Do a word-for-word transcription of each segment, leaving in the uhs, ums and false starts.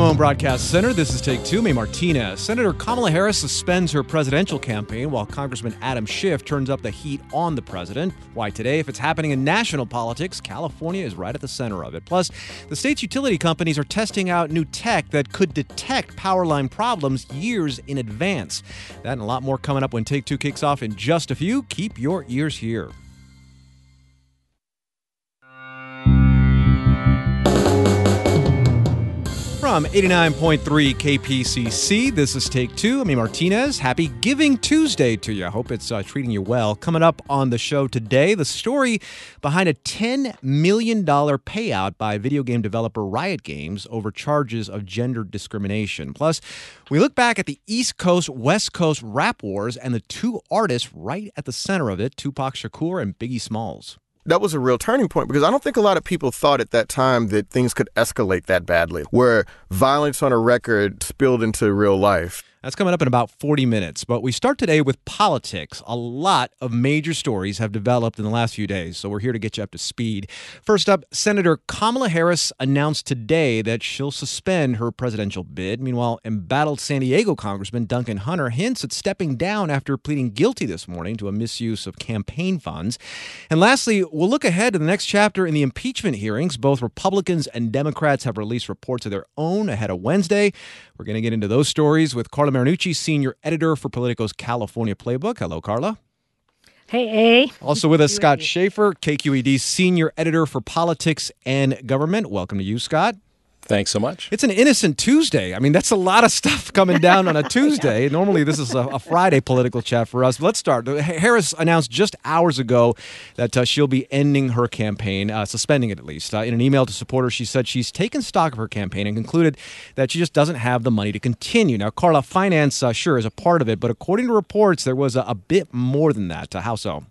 One Broadcast Center, this is Take Two. May Martinez. Senator Kamala Harris suspends her presidential campaign while Congressman Adam Schiff turns up the heat on the president. Why today? If it's happening in national politics, California is right at the center of it. Plus, the state's utility companies are testing out new tech that could detect power line problems years in advance. That and a lot more coming up when Take Two kicks off in just a few. Keep your ears here. From eighty-nine point three K P C C, this is Take Two. I'm Martinez. Happy Giving Tuesday to you. I hope it's uh, treating you well. Coming up on the show today, the story behind a ten million dollars payout by video game developer Riot Games over charges of gender discrimination. Plus, we look back at the East Coast, West Coast rap wars and the two artists right at the center of it, Tupac Shakur and Biggie Smalls. That was a real turning point because I don't think a lot of people thought at that time that things could escalate that badly, where violence on a record spilled into real life. That's coming up in about forty minutes. But we start today with politics. A lot of major stories have developed in the last few days, so we're here to get you up to speed. First up, Senator Kamala Harris announced today that she'll suspend her presidential bid. Meanwhile, embattled San Diego Congressman Duncan Hunter hints at stepping down after pleading guilty this morning to a misuse of campaign funds. And lastly, we'll look ahead to the next chapter in the impeachment hearings. Both Republicans and Democrats have released reports of their own ahead of Wednesday. We're going to get into those stories with Carla Marinucci, senior editor for Politico's California Playbook. Hello, Carla. Hey, A. Also with us, Scott Schaefer, K Q E D senior editor for Politics and Government. Welcome to you, Scott. Thanks so much. It's an innocent Tuesday. I mean, that's a lot of stuff coming down on a Tuesday. Normally, this is a, a Friday political chat for us. Let's start. Harris announced just hours ago that uh, she'll be ending her campaign, uh, suspending it at least. Uh, in an email to supporters, she said she's taken stock of her campaign and concluded that she just doesn't have the money to continue. Now, Carla, finance, uh, sure, is a part of it, but according to reports, there was a, a bit more than that. Uh, how so?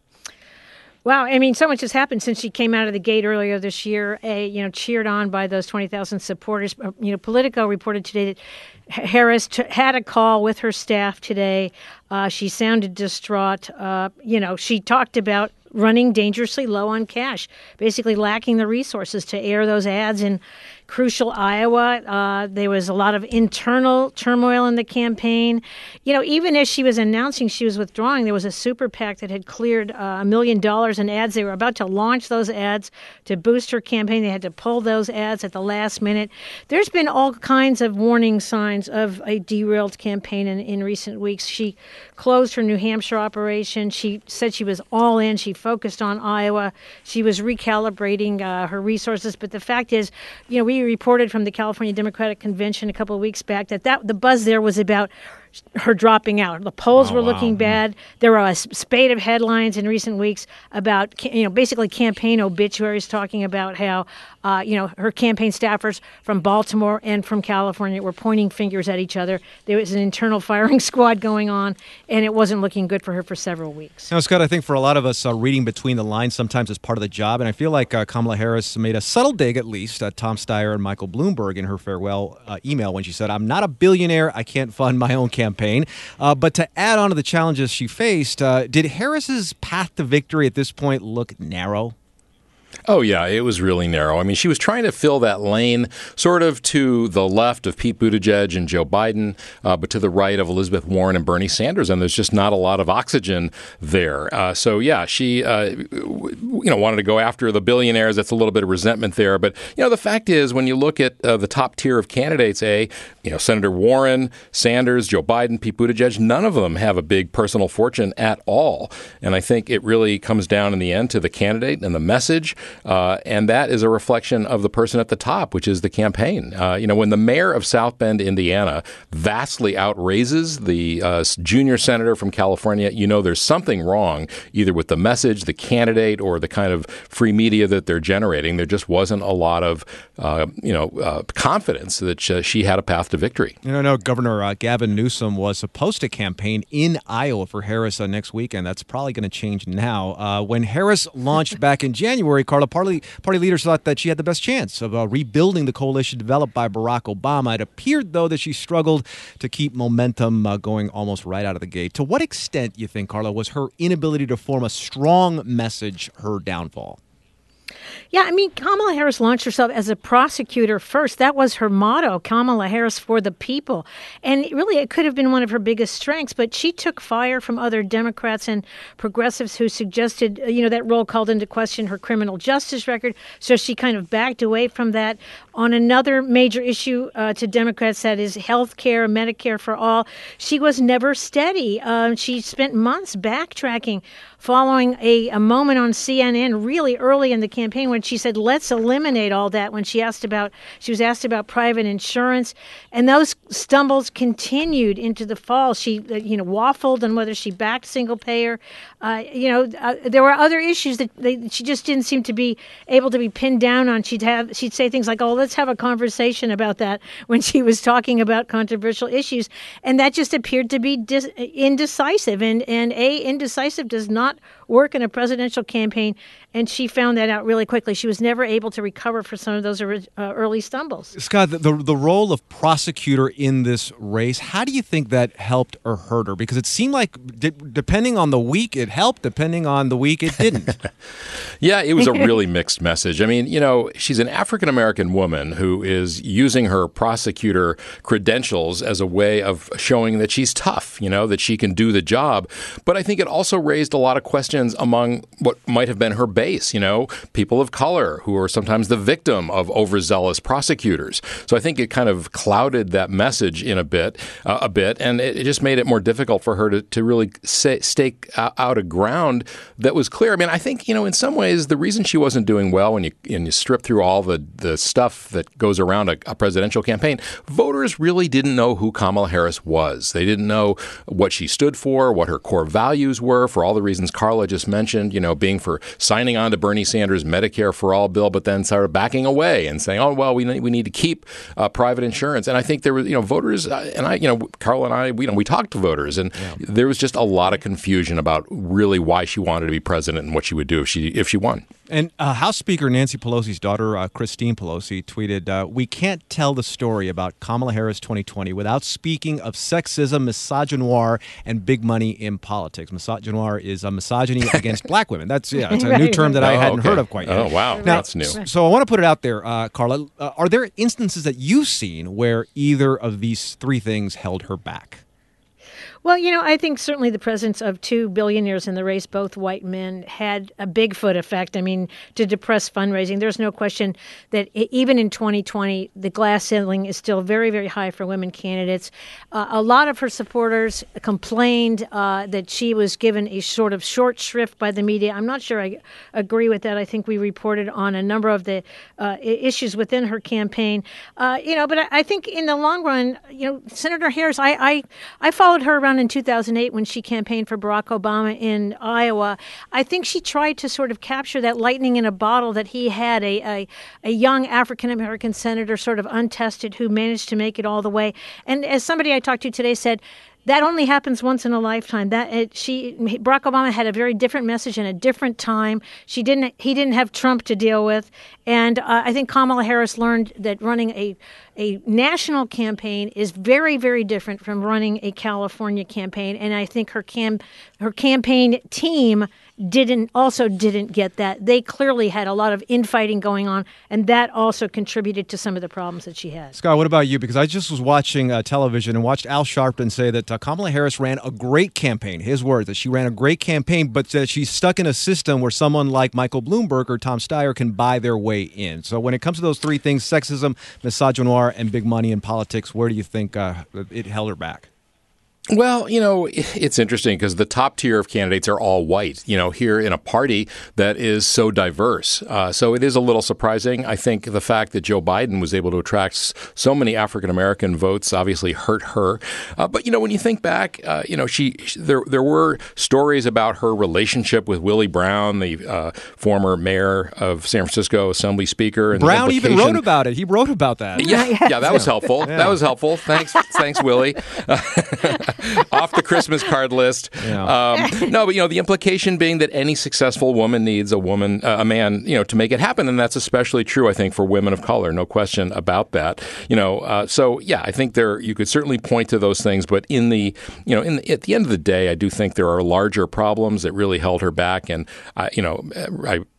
Wow, I mean, so much has happened since she came out of the gate earlier this year, a, you know, cheered on by those twenty thousand supporters. You know, Politico reported today that Harris t- had a call with her staff today. Uh, she sounded distraught. Uh, you know, she talked about running dangerously low on cash, basically lacking the resources to air those ads in crucial Iowa. Uh, there was a lot of internal turmoil in the campaign. You know, even as she was announcing she was withdrawing, there was a super PAC that had cleared uh, a million dollars in ads. They were about to launch those ads to boost her campaign. They had to pull those ads at the last minute. There's been all kinds of warning signs of a derailed campaign in, in recent weeks. She closed her New Hampshire operation. She said she was all in. She focused on Iowa. She was recalibrating uh, her resources. But the fact is, you know, we reported from the California Democratic Convention a couple of weeks back that, that the buzz there was about her dropping out. The polls oh, were looking wow. bad. There were a spate of headlines in recent weeks about, you know, basically campaign obituaries talking about how, uh, you know, her campaign staffers from Baltimore and from California were pointing fingers at each other. There was an internal firing squad going on, and it wasn't looking good for her for several weeks. Now, Scott, I think for a lot of us, uh, reading between the lines sometimes is part of the job, and I feel like uh, Kamala Harris made a subtle dig, at least, at Tom Steyer and Michael Bloomberg in her farewell uh, email when she said, "I'm not a billionaire. I can't fund my own campaign." campaign. Uh, but to add on to the challenges she faced, uh, did Harris's path to victory at this point look narrow? Oh, yeah, it was really narrow. I mean, she was trying to fill that lane sort of to the left of Pete Buttigieg and Joe Biden, uh, but to the right of Elizabeth Warren and Bernie Sanders, and there's just not a lot of oxygen there. Uh, so, yeah, she uh, you know, wanted to go after the billionaires. That's a little bit of resentment there. But, you know, the fact is, when you look at uh, the top tier of candidates, A, you know, Senator Warren, Sanders, Joe Biden, Pete Buttigieg, none of them have a big personal fortune at all. And I think it really comes down in the end to the candidate and the message. Uh, and that is a reflection of the person at the top, which is the campaign. Uh, you know, when the mayor of South Bend, Indiana, vastly outraises the uh, junior senator from California, you know there's something wrong either with the message, the candidate, or the kind of free media that they're generating. There just wasn't a lot of, uh, you know, uh, confidence that sh- she had a path to victory. You know, I know Governor uh, Gavin Newsom was supposed to campaign in Iowa for Harris uh, next weekend. That's probably going to change now. Uh, when Harris launched back in January, Carla, party, party leaders thought that she had the best chance of uh, rebuilding the coalition developed by Barack Obama. It appeared, though, that she struggled to keep momentum uh, going almost right out of the gate. To what extent, you think, Carla, was her inability to form a strong message her downfall? Yeah, I mean, Kamala Harris launched herself as a prosecutor first. That was her motto, Kamala Harris for the people. And really, it could have been one of her biggest strengths, but she took fire from other Democrats and progressives who suggested, you know, that role called into question her criminal justice record. So she kind of backed away from that. On another major issue uh, to Democrats, that is health care, Medicare for all, she was never steady. Uh, she spent months backtracking following a, a moment on C N N really early in the campaign when she said, let's eliminate all that, when she asked about, she was asked about private insurance. And those stumbles continued into the fall. She, uh, you know, waffled on whether she backed single payer. Uh, you know, uh, there were other issues that they, she just didn't seem to be able to be pinned down on. She'd have, she'd say things like, oh, let's have a conversation about that when she was talking about controversial issues. And that just appeared to be dis- indecisive. And, and A, indecisive does not work in a presidential campaign, and she found that out really quickly. She was never able to recover for some of those uh, early stumbles. Scott, the, the the role of prosecutor in this race, how do you think that helped or hurt her? Because it seemed like d- depending on the week, it helped. Depending on the week, it didn't. Yeah, it was a really mixed message. I mean, you know, she's an African-American woman who is using her prosecutor credentials as a way of showing that she's tough, you know, that she can do the job. But I think it also raised a lot of questions among what might have been her base, you know, people of color who are sometimes the victim of overzealous prosecutors. So I think it kind of clouded that message in a bit, uh, a bit, and it, it just made it more difficult for her to, to really say, stake out a ground that was clear. I mean, I think, you know, in some ways, the reason she wasn't doing well when you, when you strip through all the, the stuff that goes around a, a presidential campaign, voters really didn't know who Kamala Harris was. They didn't know what she stood for, what her core values were, for all the reasons Carla just mentioned, you know, being for signing on to Bernie Sanders' Medicare for all bill, but then sort of backing away and saying, oh, well, we need, we need to keep uh, private insurance. And I think there were, you know, voters, uh, and I, you know, Carla and I, we, you know, we talked to voters, and yeah. there was just a lot of confusion about really why she wanted to be president and what she would do if she if she won. And uh, House Speaker Nancy Pelosi's daughter, uh, Christine Pelosi, tweeted, uh, we can't tell the story about Kamala Harris twenty twenty without speaking of sexism, misogynoir, and big money in politics. Misogynoir is a misogyny against black women. That's yeah, it's a new term that I oh, hadn't okay. heard of quite yet. Oh, wow. Now, That's new. So I want to put it out there, uh, Carla. Uh, are there instances that you've seen where either of these three things held her back? Well, you know, I think certainly the presence of two billionaires in the race, both white men, had a Bigfoot effect. I mean, to depress fundraising. There's no question that even in twenty twenty, the glass ceiling is still very, very high for women candidates. Uh, a lot of her supporters complained uh, that she was given a sort of short shrift by the media. I'm not sure I agree with that. I think we reported on a number of the uh, issues within her campaign. Uh, you know, but I, I think in the long run, you know, Senator Harris, I, I, I followed her around in two thousand eight when she campaigned for Barack Obama in Iowa. I think she tried to sort of capture that lightning in a bottle that he had, a, a, a young African-American senator, sort of untested, who managed to make it all the way. And as somebody I talked to today said, that only happens once in a lifetime. That it, she, Barack Obama had a very different message in a different time. She didn't. He didn't have Trump to deal with, and uh, I think Kamala Harris learned that running a a national campaign is very, very different from running a California campaign. And I think her cam her campaign team didn't also didn't get that. They clearly had a lot of infighting going on, and that also contributed to some of the problems that she had. Scott, what about you? Because I just was watching uh, television and watched Al Sharpton say that uh, Kamala Harris ran a great campaign. His words, that she ran a great campaign, but that she's stuck in a system where someone like Michael Bloomberg or Tom Steyer can buy their way in. So when it comes to those three things, sexism, misogynoir, and big money in politics, where do you think uh, it held her back? Well, you know, it's interesting because the top tier of candidates are all white, you know, here in a party that is so diverse. Uh, so it is a little surprising. I think the fact that Joe Biden was able to attract so many African-American votes obviously hurt her. Uh, but, you know, when you think back, uh, you know, she, she there there were stories about her relationship with Willie Brown, the uh, former mayor of San Francisco, Assembly Speaker. And Brown even wrote about it. He wrote about that. Yeah, yeah, that was helpful. Yeah. That was helpful. Thanks, thanks, Willie. Off the Christmas card list. Yeah. Um, no, but, you know, the implication being that any successful woman needs a woman, uh, a man, you know, to make it happen. And that's especially true, I think, for women of color. No question about that. You know, uh, so, yeah, I think there you could certainly point to those things. But in the, you know, in the, at the end of the day, I do think there are larger problems that really held her back. And, uh, you know, I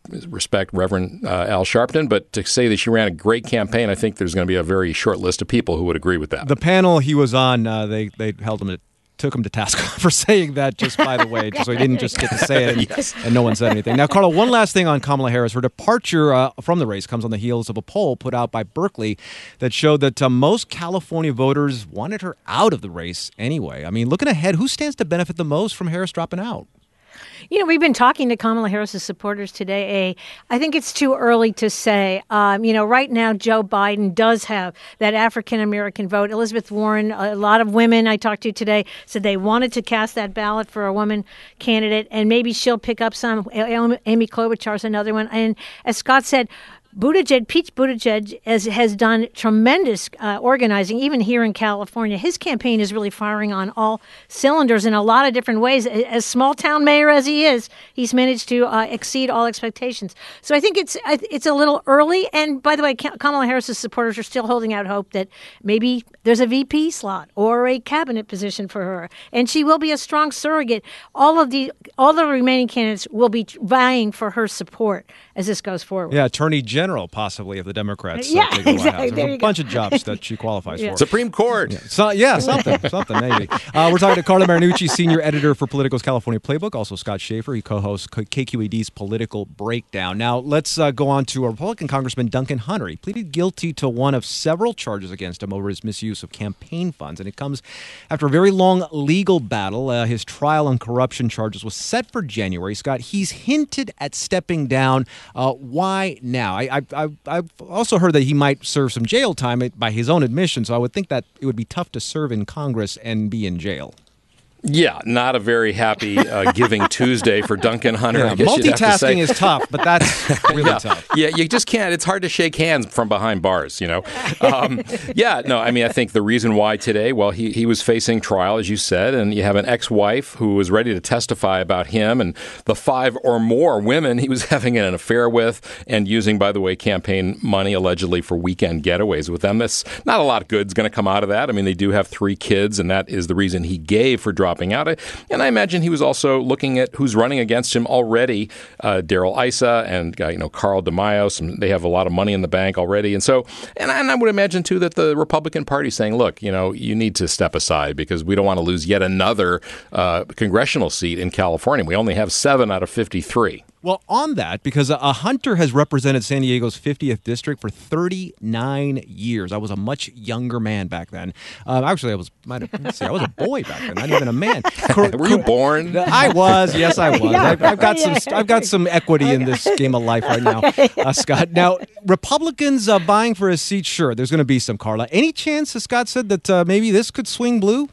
respect Reverend uh, Al Sharpton, but to say that she ran a great campaign, I think there's going to be a very short list of people who would agree with that. The panel he was on, uh, they they held him to, took him to task for saying that, just by the way, just so he didn't just get to say it and, yes. and no one said anything. Now, Carla, one last thing on Kamala Harris. Her departure uh, from the race comes on the heels of a poll put out by Berkeley that showed that uh, most California voters wanted her out of the race anyway. I mean, looking ahead, who stands to benefit the most from Harris dropping out? You know, we've been talking to Kamala Harris's supporters today. A, I think it's too early to say. Um, you know, right now, Joe Biden does have that African-American vote. Elizabeth Warren, a lot of women I talked to today said they wanted to cast that ballot for a woman candidate, and maybe she'll pick up some. Amy Klobuchar is another one. And as Scott said, Buttigieg, Pete Buttigieg has, has done tremendous uh, organizing, even here in California. His campaign is really firing on all cylinders in a lot of different ways. As small-town mayor as he is, he's managed to uh, exceed all expectations. So I think it's it's a little early. And by the way, Kamala Harris's supporters are still holding out hope that maybe there's a V P slot or a cabinet position for her, and she will be a strong surrogate. All of the all the remaining candidates will be vying for her support as this goes forward. Yeah, Attorney General, possibly, of the Democrats. Yeah, uh, take the White exactly. House. There There's you a go. bunch of jobs that she qualifies Yeah. for. Supreme Court. Yeah, so, yeah something, something maybe. Uh, we're talking to Carla Marinucci, senior editor for Politico's California Playbook. Also, Scott Schaefer, he co-hosts K Q E D's Political Breakdown. Now, let's uh, go on to a Republican Congressman, Duncan Hunter. He pleaded guilty to one of several charges against him over his misuse of campaign funds, and it comes after a very long legal battle. Uh, his trial on corruption charges was set for January. Scott, he's hinted at stepping down. Uh, why now? I, I, I've also heard that he might serve some jail time by his own admission, so I would think that it would be tough to serve in Congress and be in jail. Yeah, not a very happy uh, Giving Tuesday for Duncan Hunter. Yeah, I guess you'd have to say. multitasking is tough, but that's really yeah. tough. Yeah, you just can't. It's hard to shake hands from behind bars, you know. Um, yeah, no, I mean, I think the reason why today, well, he, he was facing trial, as you said, and you have an ex-wife who was ready to testify about him and the five or more women he was having an affair with and using, by the way, campaign money allegedly for weekend getaways with them. That's not a lot of good's going to come out of that. I mean, they do have three kids, and that is the reason he gave for dropping out. And I imagine he was also looking at who's running against him already, uh, Darrell Issa and uh, you know Carl DeMaio. Some, they have a lot of money in the bank already. And so, and I, and I would imagine, too, that the Republican Party is saying, look, you know, you need to step aside because we don't want to lose yet another uh, congressional seat in California. We only have seven out of fifty-three. Well, on that, because a Hunter has represented San Diego's fiftieth district for thirty-nine years. I was a much younger man back then. Um, actually, I was might have, let's see, I was a boy back then, not even a man. Were you born? I was. Yes, I was. Yeah, I've, I've got yeah. some. I've got some equity in this game of life right now, uh, Scott. Now, Republicans uh, vying for a seat. Sure, there's going to be some. Carla, any chance, as Scott said, that uh, maybe this could swing blue?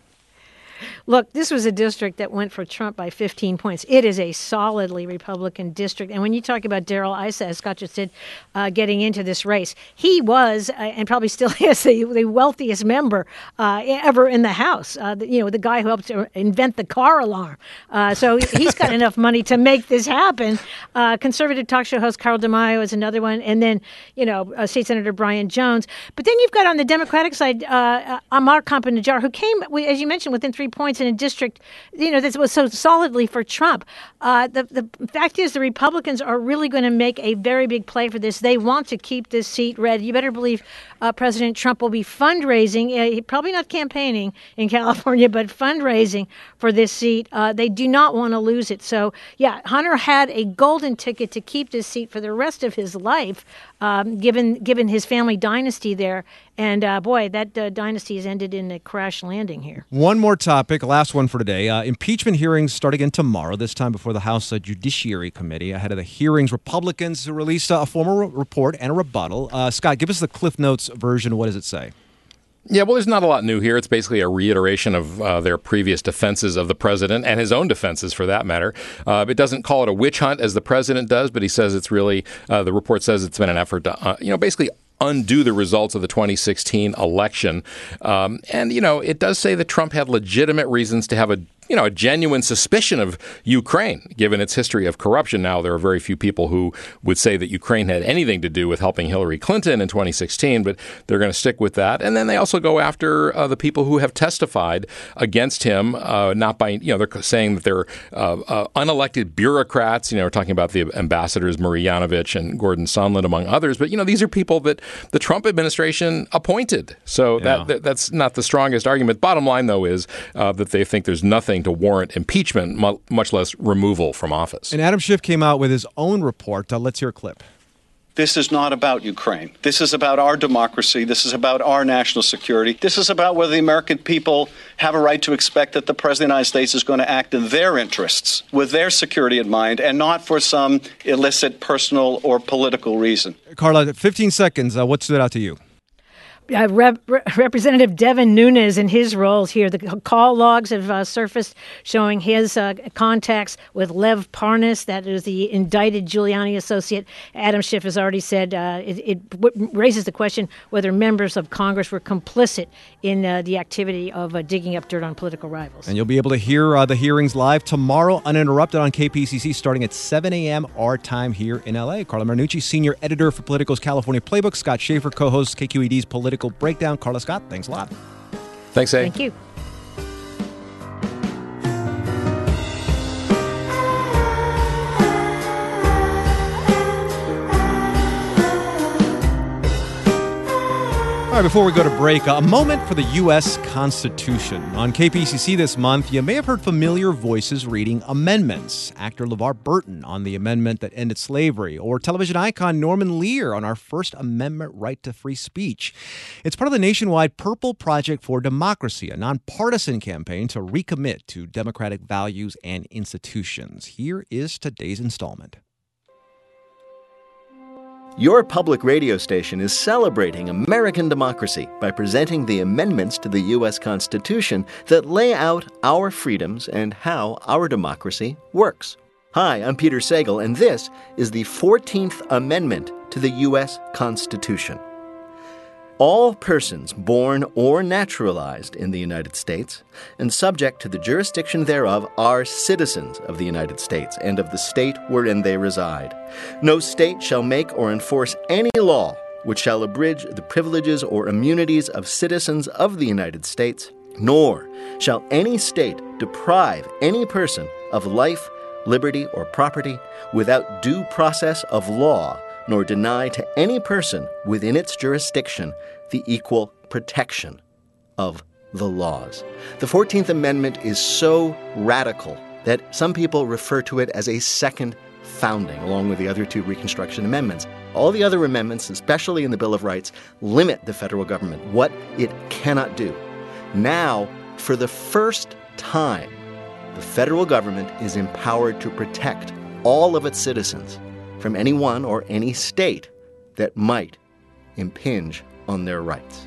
Look, this was a district that went for Trump by fifteen points. It is a solidly Republican district. And when you talk about Darrell Issa, as Scott just said, uh, getting into this race, he was, uh, and probably still is, the, the wealthiest member uh, ever in the House. Uh, the, you know, the guy who helped to invent the car alarm. Uh, so he's got enough money to make this happen. Uh, conservative talk show host Carl DeMaio is another one. And then, you know, uh, State Senator Brian Jones. But then you've got on the Democratic side, uh, Amar Kampa-Najjar, who came, as you mentioned, within three points in a district, you know, that was so solidly for Trump. Uh, the, the fact is the Republicans are really going to make a very big play for this. They want to keep this seat red. You better believe uh, President Trump will be fundraising, uh, probably not campaigning in California, but fundraising for this seat. Uh, they do not want to lose it. So, yeah, Hunter had a golden ticket to keep this seat for the rest of his life, um, given given his family dynasty there. And, uh, boy, that uh, dynasty has ended in a crash landing here. One more topic, last one for today. Uh, impeachment hearings start again tomorrow, this time before the House uh, Judiciary Committee. Ahead of the hearings, Republicans released uh, a formal re- report and a rebuttal. Uh, Scott, give us the Cliff Notes version. What does it say? Yeah, well, there's not a lot new here. It's basically a reiteration of uh, their previous defenses of the president and his own defenses, for that matter. Uh, it doesn't call it a witch hunt as the president does, but he says it's really, uh, the report says it's been an effort to, uh, you know, basically undo the results of the twenty sixteen election. Um, and, you know, it does say that Trump had legitimate reasons to have a you know, a genuine suspicion of Ukraine, given its history of corruption. Now, there are very few people who would say that Ukraine had anything to do with helping Hillary Clinton in twenty sixteen, but they're going to stick with that. And then they also go after uh, the people who have testified against him, uh, not by, you know, they're saying that they're uh, uh, unelected bureaucrats. You know, we're talking about the ambassadors Marie Yovanovitch and Gordon Sondland, among others. But, you know, these are people that the Trump administration appointed. So yeah. that, that that's not the strongest argument. Bottom line, though, is uh, that they think there's nothing to warrant impeachment, mu- much less removal from office. And Adam Schiff came out with his own report. Uh, let's hear a clip. This is not about Ukraine. This is about our democracy. This is about our national security. This is about whether the American people have a right to expect that the President of the United States is going to act in their interests, with their security in mind, and not for some illicit personal or political reason. Carla, fifteen seconds. Uh, what stood out to you? Uh, Rep- Representative Devin Nunes and his roles here. The call logs have uh, surfaced showing his uh, contacts with Lev Parnas, that is the indicted Giuliani associate. Adam Schiff has already said uh, it, it w- raises the question whether members of Congress were complicit in uh, the activity of uh, digging up dirt on political rivals. And you'll be able to hear uh, the hearings live tomorrow, uninterrupted on K P C C, starting at seven a.m. our time here in L A. Carla Marnucci, senior editor for Politico's California Playbook. Scott Schaefer, co-host K Q E D's Political Breakdown. Carla, Scott, thanks a lot. Thanks, A. Thank you. All right, before we go to break, a moment for the U S Constitution. On K P C C this month, you may have heard familiar voices reading amendments. Actor LeVar Burton on the amendment that ended slavery, or television icon Norman Lear on our First Amendment right to free speech. It's part of the nationwide Purple Project for Democracy, a nonpartisan campaign to recommit to democratic values and institutions. Here is today's installment. Your public radio station is celebrating American democracy by presenting the amendments to the U S Constitution that lay out our freedoms and how our democracy works. Hi, I'm Peter Sagal, and this is the fourteenth Amendment to the U S Constitution. All persons born or naturalized in the United States and subject to the jurisdiction thereof are citizens of the United States and of the state wherein they reside. No state shall make or enforce any law which shall abridge the privileges or immunities of citizens of the United States, nor shall any state deprive any person of life, liberty, or property without due process of law, nor deny to any person within its jurisdiction the equal protection of the laws. The fourteenth Amendment is so radical that some people refer to it as a second founding, along with the other two Reconstruction Amendments. All the other amendments, especially in the Bill of Rights, limit the federal government, what it cannot do. Now, for the first time, the federal government is empowered to protect all of its citizens from anyone or any state that might impinge on their rights.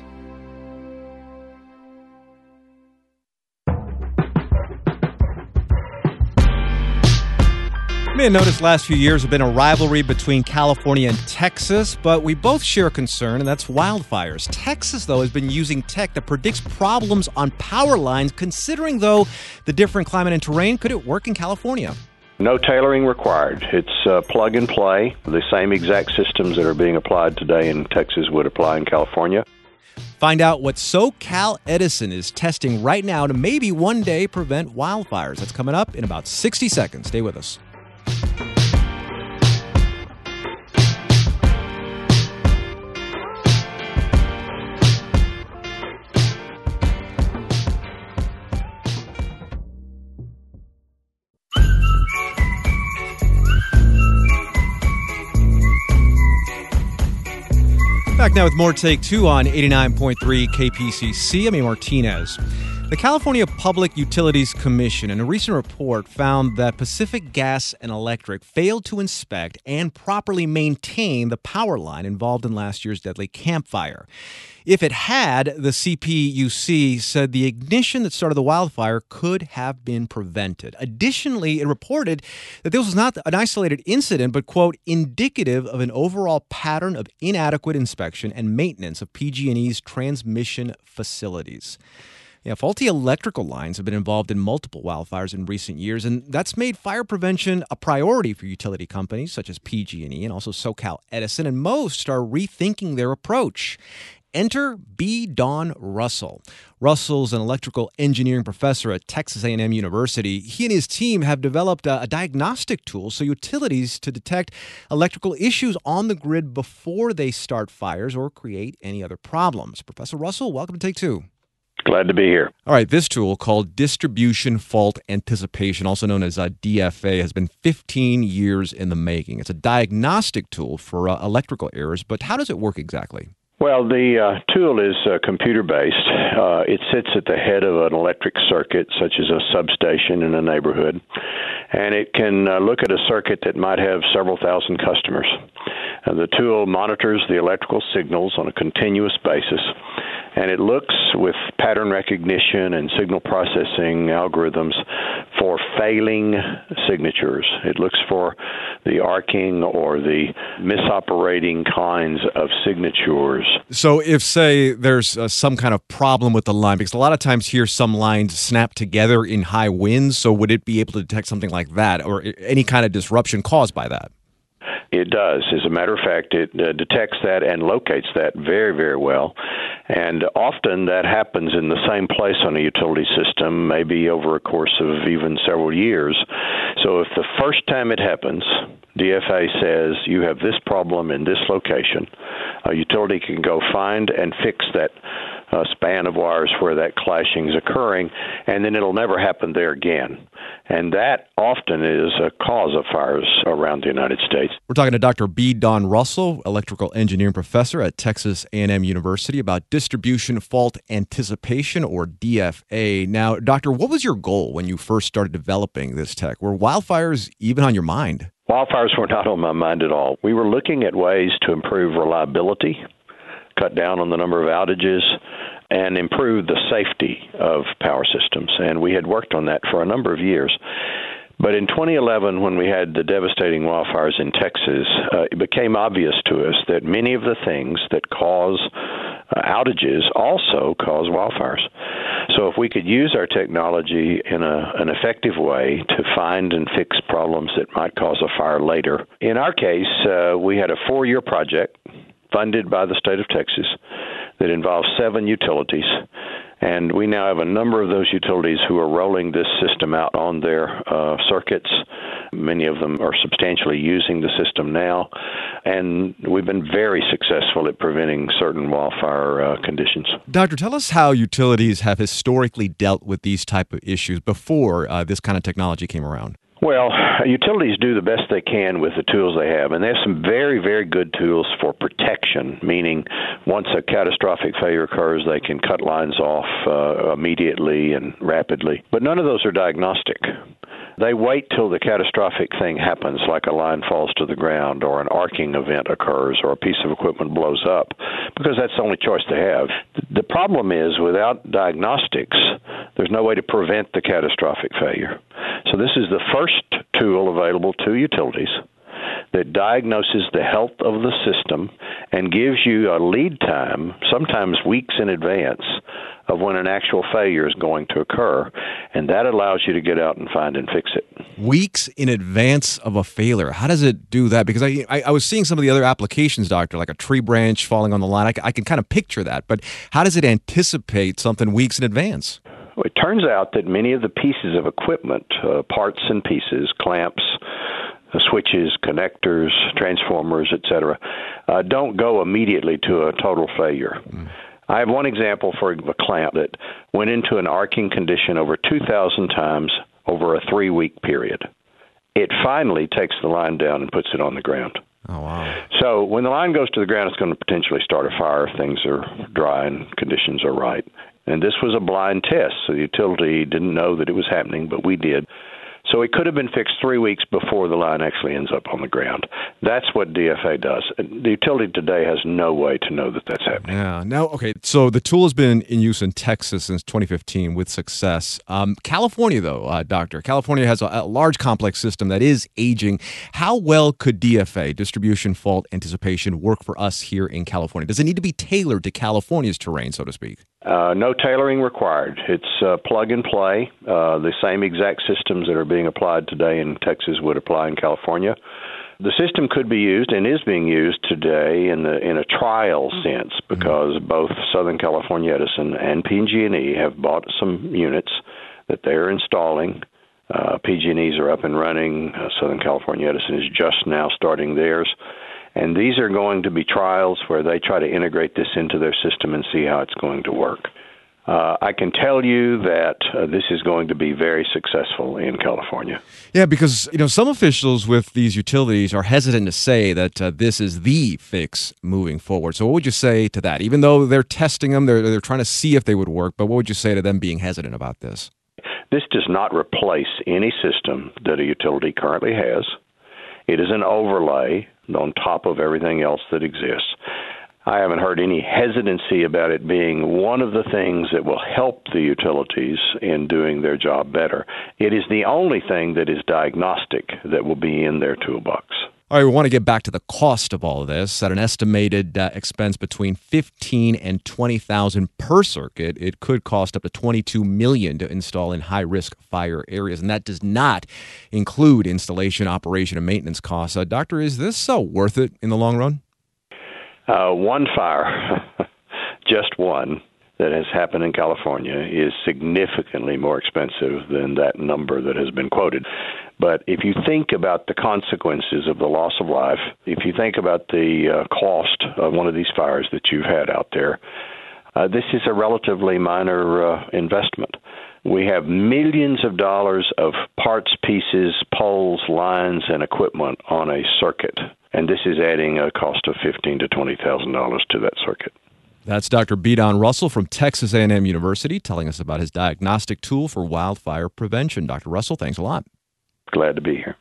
You may have noticed last few years have been a rivalry between California and Texas, but we both share a concern, and that's wildfires. Texas, though, has been using tech that predicts problems on power lines. Considering, though, the different climate and terrain, could it work in California? No tailoring required. It's uh, plug and play. The same exact systems that are being applied today in Texas would apply in California. Find out what SoCal Edison is testing right now to maybe one day prevent wildfires. That's coming up in about sixty seconds. Stay with us. Back now with more Take Two on eighty-nine point three K P C C. I'm A. Martinez. The California Public Utilities Commission, in a recent report, found that Pacific Gas and Electric failed to inspect and properly maintain the power line involved in last year's deadly Camp Fire. If it had, the C P U C said the ignition that started the wildfire could have been prevented. Additionally, it reported that this was not an isolated incident, but, quote, indicative of an overall pattern of inadequate inspection and maintenance of P G and E's transmission facilities. Yeah, faulty electrical lines have been involved in multiple wildfires in recent years, and that's made fire prevention a priority for utility companies such as P G and E and also SoCal Edison, and most are rethinking their approach. Enter B. Don Russell. Russell's an electrical engineering professor at Texas A and M University. He and his team have developed a, a diagnostic tool so utilities to detect electrical issues on the grid before they start fires or create any other problems. Professor Russell, welcome to Take Two. Glad to be here. All right, this tool called Distribution Fault Anticipation, also known as uh, D F A, has been fifteen years in the making. It's a diagnostic tool for uh, electrical errors, but how does it work exactly? Well, the uh, tool is uh, computer-based. Uh, it sits at the head of an electric circuit, such as a substation in a neighborhood, and it can uh, look at a circuit that might have several thousand customers. Uh, the tool monitors the electrical signals on a continuous basis, and it looks with pattern recognition and signal processing algorithms for failing signatures. It looks for the arcing or the misoperating kinds of signatures. So if, say, there's uh, some kind of problem with the line, because a lot of times here some lines snap together in high winds, so would it be able to detect something like that or any kind of disruption caused by that? It does. As a matter of fact, it uh, detects that and locates that very, very well. And often that happens in the same place on a utility system, maybe over a course of even several years. So if the first time it happens, D F A says you have this problem in this location, a utility can go find and fix that uh, span of wires where that clashing is occurring, and then it'll never happen there again. And that often is a cause of fires around the United States. We're talking to Doctor B. Don Russell, electrical engineering professor at Texas A and M University, about distribution fault anticipation, or D F A. Now, Doctor, what was your goal when you first started developing this tech? Were wildfires even on your mind? Wildfires were not on my mind at all. We were looking at ways to improve reliability, cut down on the number of outages, and improve the safety of power systems. And we had worked on that for a number of years. But in twenty eleven, when we had the devastating wildfires in Texas, uh, it became obvious to us that many of the things that cause uh, outages also cause wildfires. So if we could use our technology in a, an effective way to find and fix problems that might cause a fire later. In our case, uh, we had a four-year project funded by the state of Texas that involves seven utilities. And we now have a number of those utilities who are rolling this system out on their uh, circuits. Many of them are substantially using the system now. And we've been very successful at preventing certain wildfire uh, conditions. Doctor, tell us how utilities have historically dealt with these type of issues before uh, this kind of technology came around. Well, utilities do the best they can with the tools they have, and they have some very, very good tools for protection, meaning once a catastrophic failure occurs, they can cut lines off uh, immediately and rapidly. But none of those are diagnostic. They wait till the catastrophic thing happens, like a line falls to the ground or an arcing event occurs or a piece of equipment blows up, because that's the only choice they have. The problem is, without diagnostics, there's no way to prevent the catastrophic failure. So this is the first tool available to utilities that diagnoses the health of the system and gives you a lead time, sometimes weeks in advance, of when an actual failure is going to occur, and that allows you to get out and find and fix it. Weeks in advance of a failure. How does it do that? Because I I, I was seeing some of the other applications, Doctor, like a tree branch falling on the line. I, I can kind of picture that, but how does it anticipate something weeks in advance? Well, it turns out that many of the pieces of equipment, uh, parts and pieces, clamps, uh, switches, connectors, transformers, et cetera, uh, don't go immediately to a total failure. Mm. I have one example for a clamp that went into an arcing condition over two thousand times over a three-week period. It finally takes the line down and puts it on the ground. Oh, wow. So when the line goes to the ground, it's going to potentially start a fire if things are dry and conditions are right. And this was a blind test, so the utility didn't know that it was happening, but we did. So it could have been fixed three weeks before the line actually ends up on the ground. That's what D F A does. The utility today has no way to know that that's happening. Yeah. Now, okay, so the tool has been in use in Texas since twenty fifteen with success. Um, California, though, uh, Doctor, California has a, a large complex system that is aging. How well could D F A, distribution fault anticipation, work for us here in California? Does it need to be tailored to California's terrain, so to speak? Uh, no tailoring required. It's uh, plug and play. Uh, the same exact systems that are being applied today in Texas would apply in California. The system could be used and is being used today in the in a trial sense because both Southern California Edison and P G and E have bought some units that they're installing. Uh, P G and E's are up and running. Uh, Southern California Edison is just now starting theirs. And these are going to be trials where they try to integrate this into their system and see how it's going to work. Uh, I can tell you that uh, this is going to be very successful in California. Yeah, because you know some officials with these utilities are hesitant to say that uh, this is the fix moving forward. So what would you say to that? Even though they're testing them, they're, they're trying to see if they would work, but what would you say to them being hesitant about this? This does not replace any system that a utility currently has. It is an overlay on top of everything else that exists. I haven't heard any hesitancy about it being one of the things that will help the utilities in doing their job better. It is the only thing that is diagnostic that will be in their toolbox. All right, we want to get back to the cost of all of this. At an estimated uh, expense between fifteen and twenty thousand per circuit, it could cost up to twenty-two million to install in high-risk fire areas, and that does not include installation, operation, and maintenance costs. Uh, doctor, is this so worth it in the long run? Uh, one fire, just one, that has happened in California is significantly more expensive than that number that has been quoted. But if you think about the consequences of the loss of life, if you think about the uh, cost of one of these fires that you've had out there, uh, this is a relatively minor uh, investment. We have millions of dollars of parts, pieces, poles, lines, and equipment on a circuit, and this is adding a cost of fifteen thousand to twenty thousand dollars to that circuit. That's Doctor Bedon Russell from Texas A and M University telling us about his diagnostic tool for wildfire prevention. Doctor Russell, thanks a lot. Glad to be here.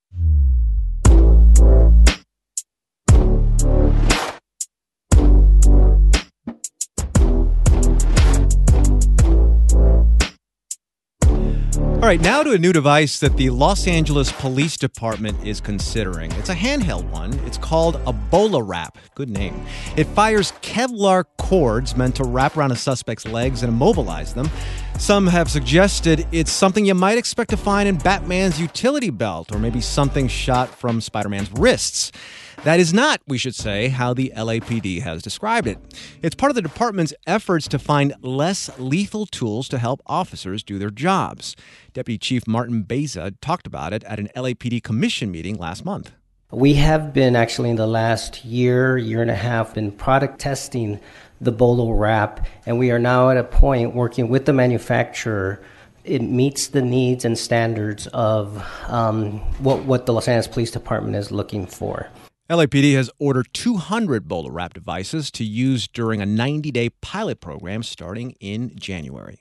All right, now to a new device that the Los Angeles Police Department is considering. It's a handheld one. It's called a BolaWrap. Good name. It fires Kevlar cords meant to wrap around a suspect's legs and immobilize them. Some have suggested it's something you might expect to find in Batman's utility belt, or maybe something shot from Spider-Man's wrists. That is not, we should say, how the L A P D has described it. It's part of the department's efforts to find less lethal tools to help officers do their jobs. Deputy Chief Martin Beza talked about it at an L A P D commission meeting last month. We have been actually in the last year, year and a half, been product testing the BolaWrap, and we are now at a point working with the manufacturer. It meets the needs and standards of um, what, what the Los Angeles Police Department is looking for. L A P D has ordered two hundred BolaWrap devices to use during a ninety-day pilot program starting in January.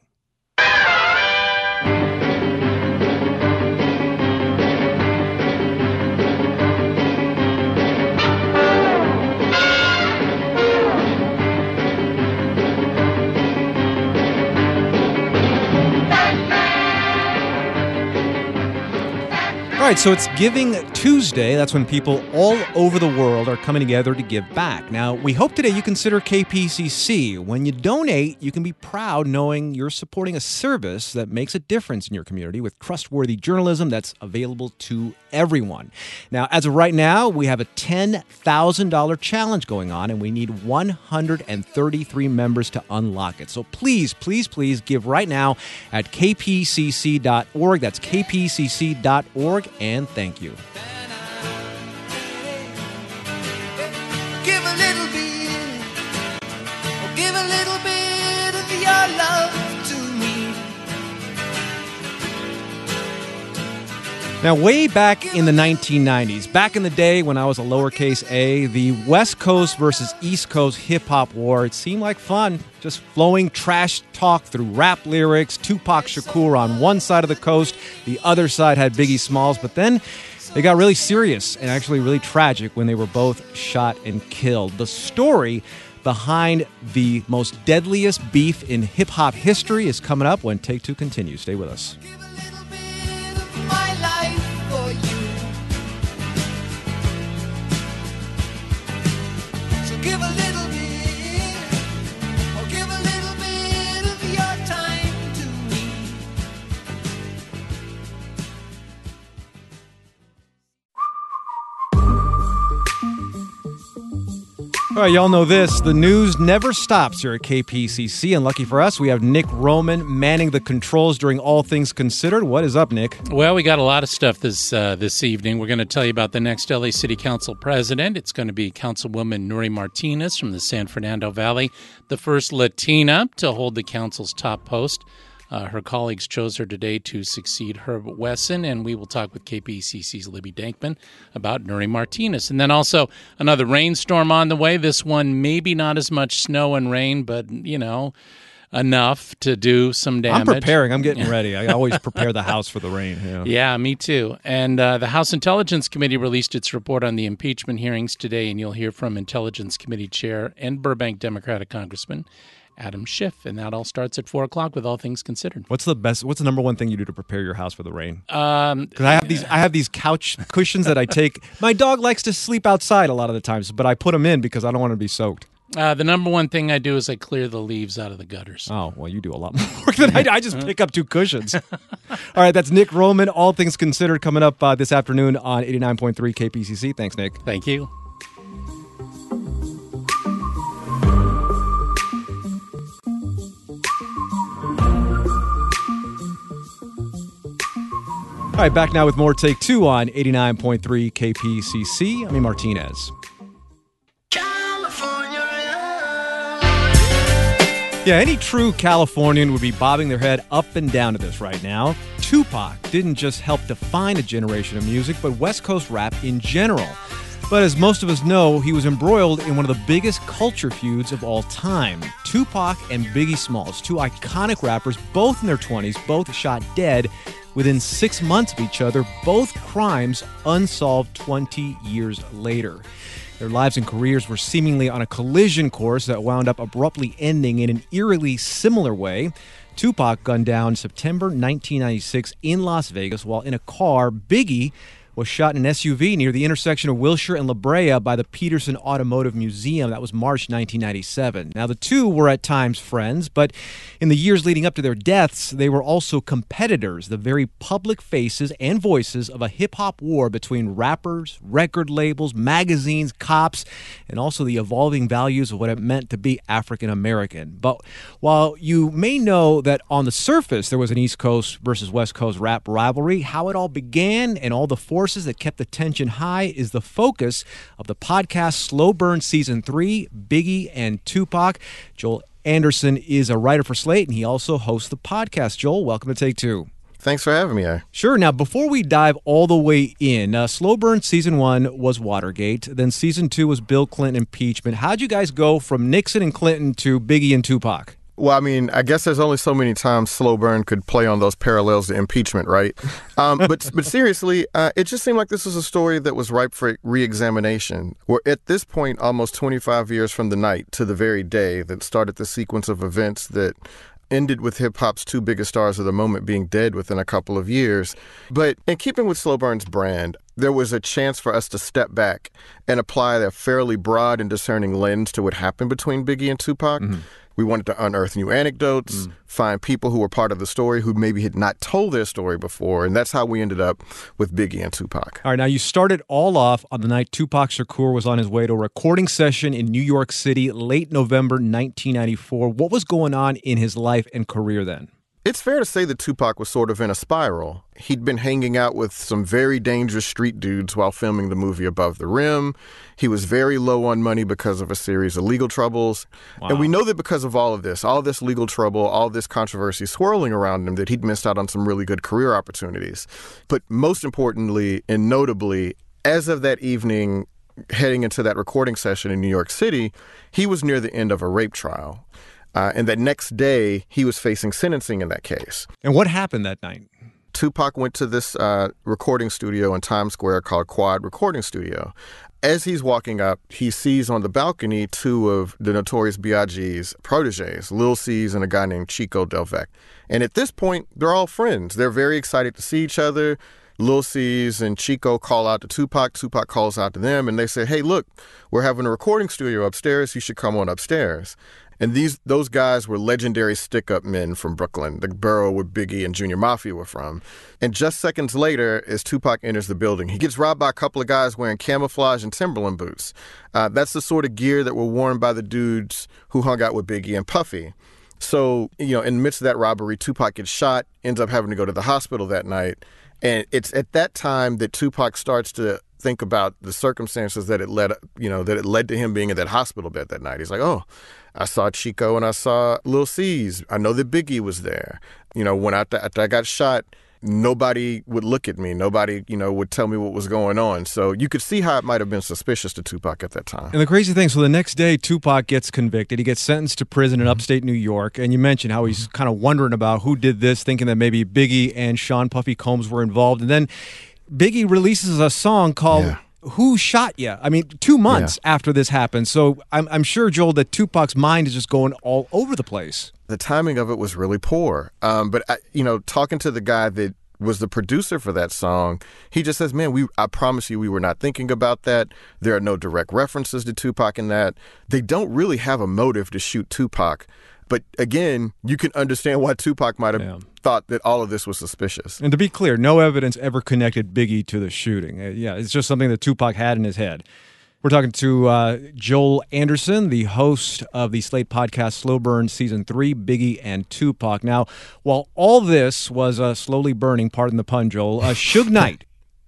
All right, so it's Giving Tuesday. That's when people all over the world are coming together to give back. Now, we hope today you consider K P C C. When you donate, you can be proud knowing you're supporting a service that makes a difference in your community with trustworthy journalism that's available to everyone. Now, as of right now, we have a ten thousand dollars challenge going on, and we need one hundred thirty-three members to unlock it. So please, please, please give right now at k p c c dot org. That's k p c c dot org. And thank you. Give a little bit, oh, give a little bit of your love to me. Now, way back in the nineteen nineties, back in the day when I was a lowercase a, the West Coast versus East Coast hip-hop war, it seemed like fun. Just flowing trash talk through rap lyrics, Tupac Shakur on one side of the coast, the other side had Biggie Smalls, but then they got really serious and actually really tragic when they were both shot and killed. The story behind the most deadliest beef in hip-hop history is coming up when Take Two continues. Stay with us. Give a little bit of my life for you. So give a little bit, oh, give a little bit. All right, y'all know this. The news never stops here at K P C C, and lucky for us, we have Nick Roman manning the controls during All Things Considered. What is up, Nick? Well, we got a lot of stuff this uh, this evening. We're going to tell you about the next L A City Council president. It's going to be Councilwoman Nury Martinez from the San Fernando Valley, the first Latina to hold the council's top post. Uh, her colleagues chose her today to succeed Herb Wesson, and we will talk with K P C C's Libby Dankman about Nury Martinez. And then also another rainstorm on the way. This one, maybe not as much snow and rain, but, you know, enough to do some damage. I'm preparing. I'm getting ready. I always prepare the house for the rain. Yeah, yeah me too. And uh, the House Intelligence Committee released its report on the impeachment hearings today, and you'll hear from Intelligence Committee Chair and Burbank Democratic Congressman Adam Schiff, and that all starts at four o'clock with All Things Considered. What's the best? What's the number one thing you do to prepare your house for the rain? Um, Because I have these, I have these couch cushions that I take. My dog likes to sleep outside a lot of the times, but I put them in because I don't want to be soaked. Uh, the number one thing I do is I clear the leaves out of the gutters. Oh, well, you do a lot more work than I do. I just pick up two cushions. All right, that's Nick Roman, All Things Considered, coming up uh, this afternoon on eighty-nine point three K P C C. Thanks, Nick. Thank you. All right, back now with more Take Two on eighty-nine point three K P C C. I'm Martinez. Yeah, any true Californian would be bobbing their head up and down to this right now. Tupac didn't just help define a generation of music, but West Coast rap in general. But as most of us know, he was embroiled in one of the biggest culture feuds of all time. Tupac and Biggie Smalls, two iconic rappers, both in their twenties, both shot dead within six months of each other, both crimes unsolved twenty years later. Their lives and careers were seemingly on a collision course that wound up abruptly ending in an eerily similar way. Tupac gunned down September nineteen ninety-six in Las Vegas while in a car. Biggie was shot in an S U V near the intersection of Wilshire and La Brea by the Peterson Automotive Museum. That was March nineteen ninety-seven. Now, the two were at times friends, but in the years leading up to their deaths, they were also competitors, the very public faces and voices of a hip-hop war between rappers, record labels, magazines, cops, and also the evolving values of what it meant to be African-American. But while you may know that on the surface there was an East Coast versus West Coast rap rivalry, how it all began and all the forces that kept the tension high is the focus of the podcast Slow Burn Season three, Biggie and Tupac. Joel Anderson is a writer for Slate, and he also hosts the podcast. Joel, welcome to Take Two. Thanks for having me. I- Sure. Now, before we dive all the way in, uh, Slow Burn Season one was Watergate. Then Season two was Bill Clinton impeachment. How'd you guys go from Nixon and Clinton to Biggie and Tupac? Well, I mean, I guess there's only so many times Slow Burn could play on those parallels to impeachment, right? Um, but but seriously, uh, it just seemed like this was a story that was ripe for re-examination. We're at this point almost twenty-five years from the night to the very day that started the sequence of events that ended with hip-hop's two biggest stars of the moment being dead within a couple of years. But in keeping with Slow Burn's brand, there was a chance for us to step back and apply a fairly broad and discerning lens to what happened between Biggie and Tupac. Mm-hmm. We wanted to unearth new anecdotes, mm. find people who were part of the story who maybe had not told their story before, and that's how we ended up with Biggie and Tupac. All right, now you started all off on the night Tupac Shakur was on his way to a recording session in New York City, late November nineteen ninety-four. What was going on in his life and career then? It's fair to say that Tupac was sort of in a spiral. He'd been hanging out with some very dangerous street dudes while filming the movie Above the Rim. He was very low on money because of a series of legal troubles. Wow. And we know that because of all of this, all this legal trouble, all this controversy swirling around him, that he'd missed out on some really good career opportunities. But most importantly and notably, as of that evening, heading into that recording session in New York City, he was near the end of a rape trial. Uh, and that next day, he was facing sentencing in that case. And what happened that night? Tupac went to this uh, recording studio in Times Square called Quad Recording Studio. As he's walking up, he sees on the balcony two of the Notorious B I G's proteges, Lil C's and a guy named Chico Del Vec. And at this point, they're all friends. They're very excited to see each other. Lil C's and Chico call out to Tupac. Tupac calls out to them, and they say, hey, look, we're having a recording studio upstairs. You should come on upstairs. And these those guys were legendary stick-up men from Brooklyn, the borough where Biggie and Junior Mafia were from. And just seconds later, as Tupac enters the building, he gets robbed by a couple of guys wearing camouflage and Timberland boots. Uh, that's the sort of gear that were worn by the dudes who hung out with Biggie and Puffy. So, you know, in the midst of that robbery, Tupac gets shot, ends up having to go to the hospital that night. And it's at that time that Tupac starts to think about the circumstances that it led, you know, that it led to him being in that hospital bed that night. He's like, oh, I saw Chico and I saw Lil C's. I know that Biggie was there. You know, when after, after I got shot, nobody would look at me. Nobody, you know, would tell me what was going on. So you could see how it might have been suspicious to Tupac at that time. And the crazy thing, so the next day, Tupac gets convicted. He gets sentenced to prison in upstate New York. And you mentioned how he's kind of wondering about who did this, thinking that maybe Biggie and Sean Puffy Combs were involved. And then Biggie releases a song called yeah. Who Shot Ya? I mean, two months yeah. after this happened. So I'm, I'm sure, Joel, that Tupac's mind is just going all over the place. The timing of it was really poor. Um, but, I, you know, talking to the guy that was the producer for that song, he just says, man, we I promise you we were not thinking about that. There are no direct references to Tupac in that. They don't really have a motive to shoot Tupac. But again, you can understand why Tupac might have yeah. thought that all of this was suspicious. And to be clear, no evidence ever connected Biggie to the shooting. Uh, yeah, it's just something that Tupac had in his head. We're talking to uh, Joel Anderson, the host of the Slate podcast Slow Burn Season three, Biggie and Tupac. Now, while all this was uh, slowly burning, pardon the pun, Joel, uh, Suge Knight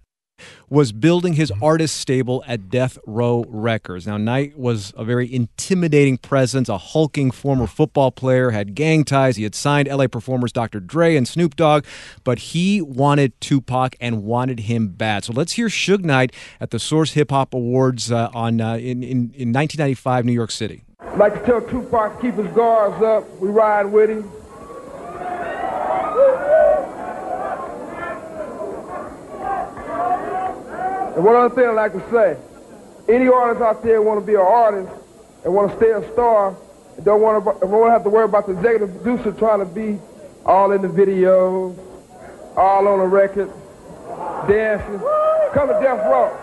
was building his artist stable at Death Row Records. Now, Knight was a very intimidating presence, a hulking former football player, had gang ties. He had signed L A performers Doctor Dre and Snoop Dogg, but he wanted Tupac and wanted him bad. So let's hear Suge Knight at the Source Hip Hop Awards uh, on uh, in, in, in nineteen ninety-five, New York City. I'd like to tell Tupac to keep his guards up. We ride with him. And one other thing I'd like to say, any artists out there want to be an artist and want to stay a star and don't want to, don't have to worry about the executive producer trying to be all in the videos, all on the record, dancing. Come to Death Row.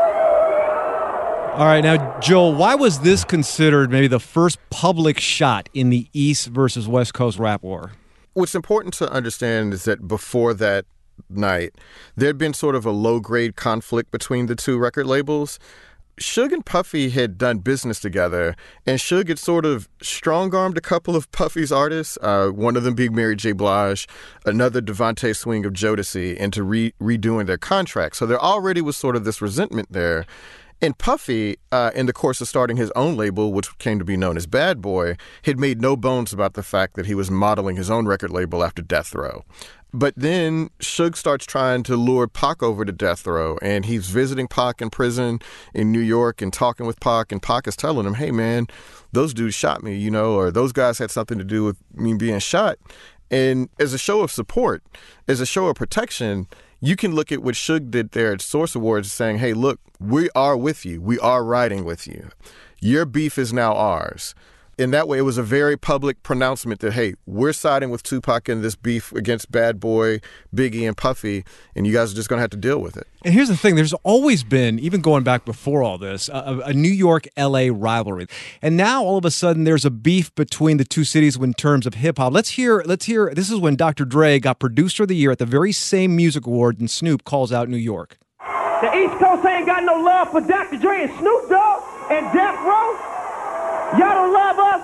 All right, now, Joel, why was this considered maybe the first public shot in the East versus West Coast rap war? What's important to understand is that before that night, there had been sort of a low-grade conflict between the two record labels. Suge and Puffy had done business together, and Suge had sort of strong-armed a couple of Puffy's artists, uh, one of them being Mary J. Blige, another Devontae Swing of Jodeci, into re- redoing their contracts. So there already was sort of this resentment there. And Puffy, uh, in the course of starting his own label, which came to be known as Bad Boy, had made no bones about the fact that he was modeling his own record label after Death Row. But then Suge starts trying to lure Pac over to Death Row, and he's visiting Pac in prison in New York and talking with Pac, and Pac is telling him, hey, man, those dudes shot me, you know, or those guys had something to do with me being shot. And as a show of support, as a show of protection, you can look at what Suge did there at Source Awards saying, hey, look, we are with you. We are riding with you. Your beef is now ours. In that way, it was a very public pronouncement that, hey, we're siding with Tupac in this beef against Bad Boy, Biggie, and Puffy, and you guys are just going to have to deal with it. And here's the thing. There's always been, even going back before all this, a, a New York-L A rivalry. And now, all of a sudden, there's a beef between the two cities in terms of hip-hop. Let's hear, let's hear, this is when Doctor Dre got Producer of the Year at the very same music award, and Snoop calls out New York. The East Coast ain't got no love for Doctor Dre and Snoop Dogg and Death Row. Y'all don't love us.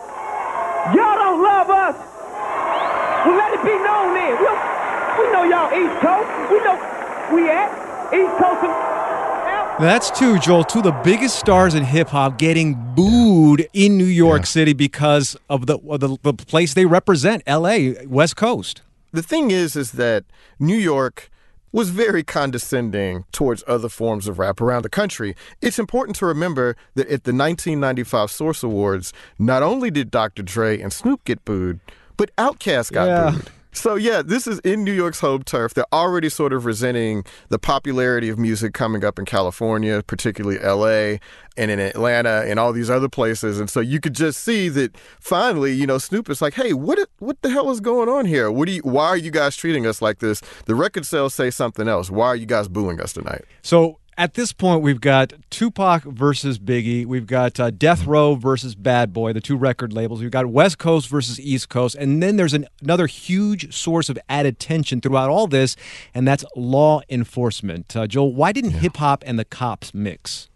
Y'all don't love us. Well, let it be known then. We, we know y'all East Coast. We know we at East Coast. And That's two, Joel, two of the biggest stars in hip-hop getting booed in New York yeah. City because of the, of the the place they represent, L A, West Coast. The thing is, is that New York was very condescending towards other forms of rap around the country. It's important to remember that at the nineteen ninety-five Source Awards, not only did Doctor Dre and Snoop get booed, but Outkast got yeah. booed. So, yeah, this is in New York's home turf. They're already sort of resenting the popularity of music coming up in California, particularly L A and in Atlanta and all these other places. And so you could just see that finally, you know, Snoop is like, hey, what what the hell is going on here? What do you, why are you guys treating us like this? The record sales say something else. Why are you guys booing us tonight? So at this point, we've got Tupac versus Biggie. We've got uh, Death Row versus Bad Boy, the two record labels. We've got West Coast versus East Coast. And then there's an, another huge source of added tension throughout all this, and that's law enforcement. Uh, Joel, why didn't yeah. hip-hop and the cops mix?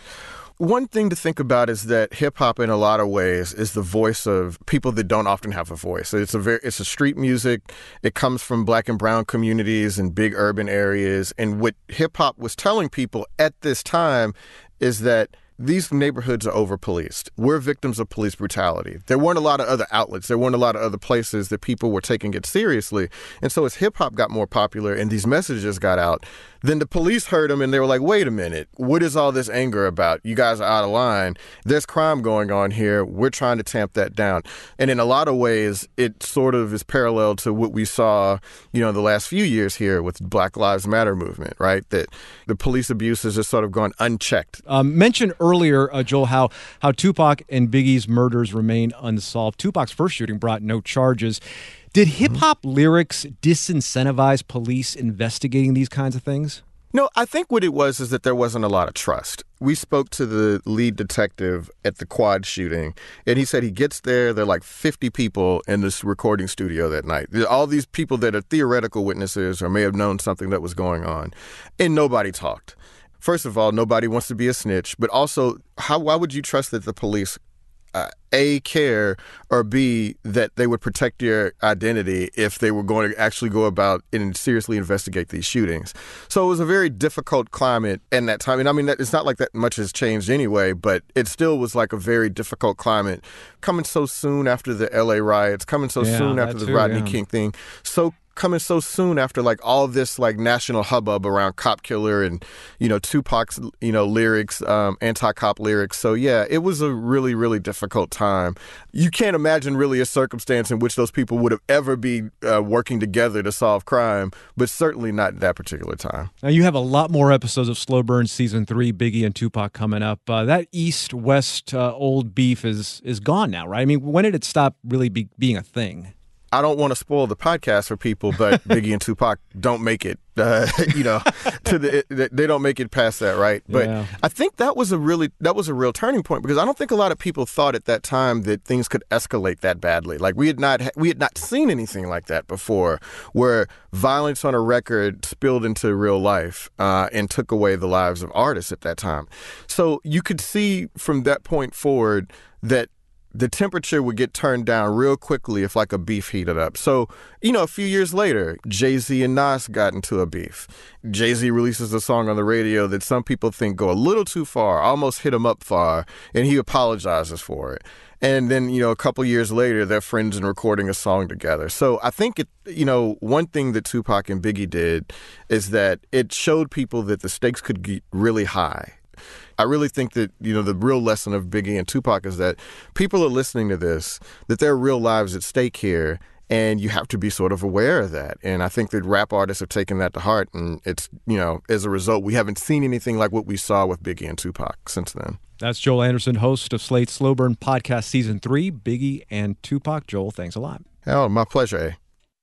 One thing to think about is that hip-hop in a lot of ways is the voice of people that don't often have a voice. It's a very, it's a street music. It comes from black and brown communities and big urban areas. And what hip-hop was telling people at this time is that these neighborhoods are over-policed. We're victims of police brutality. There weren't a lot of other outlets. There weren't a lot of other places that people were taking it seriously. And so as hip-hop got more popular and these messages got out, then the police heard them and they were like, wait a minute, what is all this anger about? You guys are out of line. There's crime going on here. We're trying to tamp that down. And in a lot of ways, it sort of is parallel to what we saw, you know, the last few years here with Black Lives Matter movement, right? That the police abuse has just sort of gone unchecked. Um, mentioned earlier, uh, Joel, how, how Tupac and Biggie's murders remain unsolved. Tupac's first shooting brought no charges. Did hip-hop mm-hmm. lyrics disincentivize police investigating these kinds of things? No, I think what it was is that there wasn't a lot of trust. We spoke to the lead detective at the Quad shooting, and he said he gets there, there are like fifty people in this recording studio that night. All these people that are theoretical witnesses or may have known something that was going on, and nobody talked. First of all, nobody wants to be a snitch, but also, how why would you trust that the police Uh, A, care, or B, that they would protect your identity if they were going to actually go about and seriously investigate these shootings. So it was a very difficult climate in that time. And I mean, it's not like that much has changed anyway, but it still was like a very difficult climate coming so soon after the L A riots, coming so yeah, soon after the too, Rodney yeah. King thing. So coming so soon after like all this like national hubbub around Cop Killer and, you know, Tupac's, you know, lyrics, um, anti-cop lyrics. So, yeah, it was a really, really difficult time. You can't imagine really a circumstance in which those people would have ever be uh, working together to solve crime, but certainly not at that particular time. Now, you have a lot more episodes of Slow Burn Season three, Biggie and Tupac coming up. Uh, that East-West uh, old beef is is gone now, right? I mean, when did it stop really be, being a thing? I don't want to spoil the podcast for people, but Biggie and Tupac don't make it, uh, you know, to the, they don't make it past that, right? But yeah. I think that was a really, that was a real turning point because I don't think a lot of people thought at that time that things could escalate that badly. Like we had not, we had not seen anything like that before where violence on a record spilled into real life uh, and took away the lives of artists at that time. So you could see from that point forward that the temperature would get turned down real quickly if like a beef heated up. So, you know, a few years later, Jay-Z and Nas got into a beef. Jay-Z releases a song on the radio that some people think go a little too far, almost hit him up far, and he apologizes for it. And then, you know, a couple years later, they're friends and recording a song together. So I think, it, you know, one thing that Tupac and Biggie did is that it showed people that the stakes could get really high. I really think that, you know, the real lesson of Biggie and Tupac is that people are listening to this, that there are real lives at stake here, and you have to be sort of aware of that. And I think that rap artists have taken that to heart, and it's, you know, as a result, we haven't seen anything like what we saw with Biggie and Tupac since then. That's Joel Anderson, host of Slate's Slow Burn Podcast Season three, Biggie and Tupac. Joel, thanks a lot. Oh, my pleasure, eh?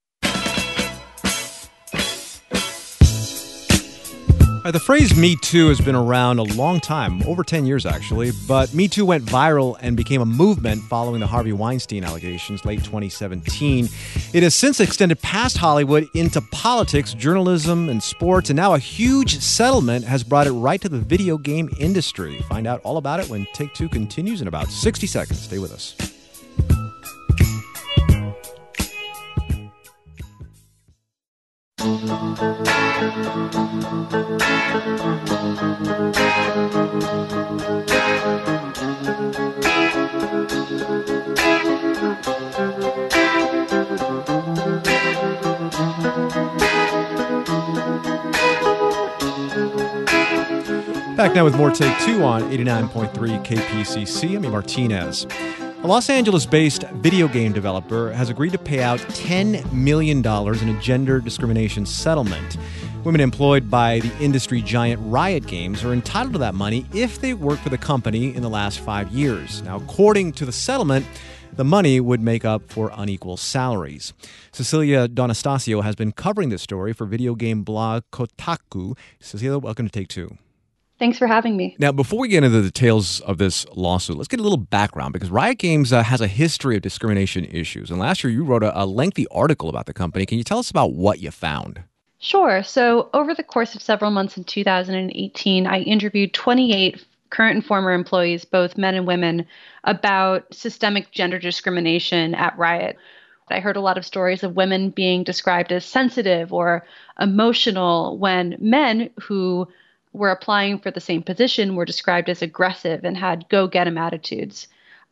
Right, the phrase Me Too has been around a long time, over ten years actually, but Me Too went viral and became a movement following the Harvey Weinstein allegations late twenty seventeen. It has since extended past Hollywood into politics, journalism, and sports, and now a huge settlement has brought it right to the video game industry. Find out all about it when Take Two continues in about sixty seconds. Stay with us. Back now with more Take Two on eighty-nine point three K P C C. I'm Martinez. A Los Angeles-based video game developer has agreed to pay out ten million dollars in a gender discrimination settlement. Women employed by the industry giant Riot Games are entitled to that money if they worked for the company in the last five years. Now, according to the settlement, the money would make up for unequal salaries. Cecilia D'Anastasio has been covering this story for video game blog Kotaku. Cecilia, welcome to Take Two. Thanks for having me. Now, before we get into the details of this lawsuit, let's get a little background because Riot Games uh, has a history of discrimination issues. And last year, you wrote a, a lengthy article about the company. Can you tell us about what you found? Sure. So over the course of several months in two thousand eighteen, I interviewed twenty-eight current and former employees, both men and women, about systemic gender discrimination at Riot. I heard a lot of stories of women being described as sensitive or emotional when men who were applying for the same position were described as aggressive and had go-get-'em attitudes.